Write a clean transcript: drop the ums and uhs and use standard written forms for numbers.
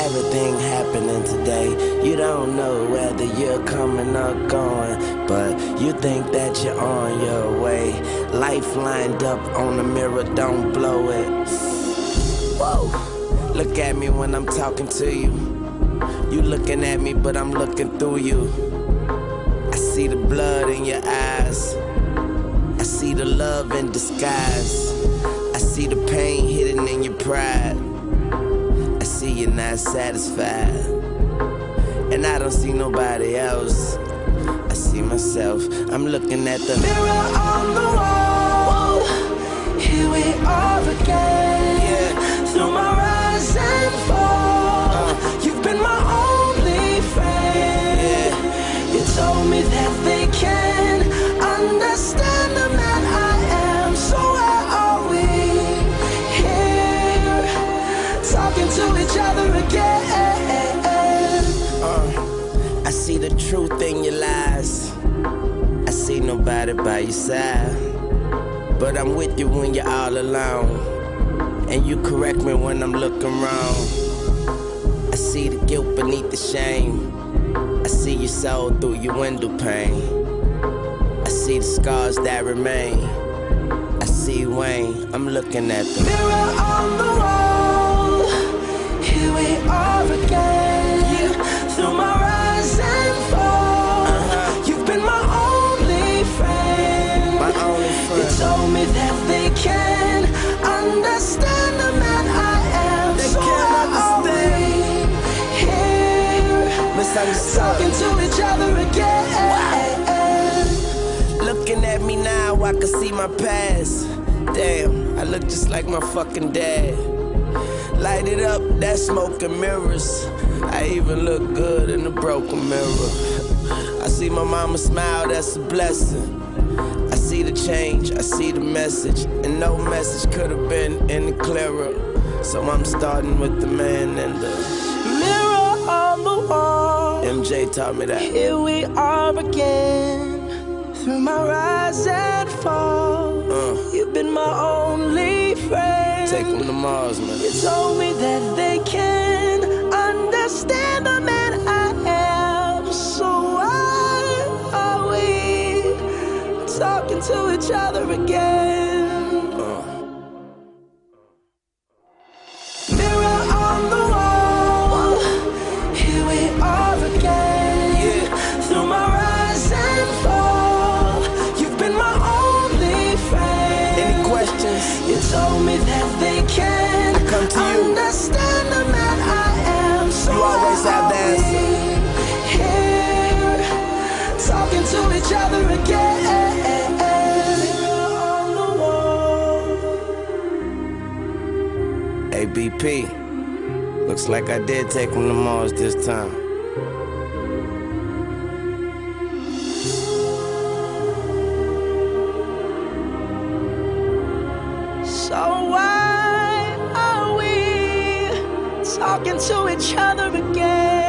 everything happening today. You don't know whether you're coming or going, but you think that you're on your way. Life lined up on the mirror, don't blow it. Whoa. Look at me when I'm talking to you. You looking at me, but I'm looking through you. I see the blood in your eyes. I see the love in disguise. I see the pain hidden in your pride. I see you're not satisfied. And I don't see nobody else. I see myself. I'm looking at the mirror on the wall. Here we are again. Yeah. Through my rise and fall. You've been my only friend. Yeah. You told me that they can understand the man I am. So where are we? Here, talking to each other again. I see the truth in your lies. I see nobody by your side, but I'm with you when you're all alone, and you correct me when I'm looking wrong. I see the guilt beneath the shame. I see your soul through your window pane. I see the scars that remain. I see Wayne, I'm looking at the mirror on the wall. Here we are again. Yeah. Through my rise and fall. You've been my only friend. My only friend. You told me that they can understand the man I am. They so can't understand. Here, talking to each other again. Looking at me now, I can see my past. Damn, I look just like my fucking dad. Light it up, that smoke and mirrors. I even look good in the broken mirror. I see my mama smile, that's a blessing. I see the change, I see the message, and no message could have been any clearer. So I'm starting with the man and the mirror on the wall. MJ taught me that. Here we are again. Through my rise and fall. You've been my only friend. Take them to Mars, man. You told me that they can understand the man I am. So why are we talking to each other again? Mirror on the wall. Here we are again. Yeah. Through my rise and fall. You've been my only friend. Any questions? You told me that they can understand the man I am. So you always have the answer. Here, talking to each other again. Hey, BP, looks like I did take him to Mars this time. So why are we talking to each other again?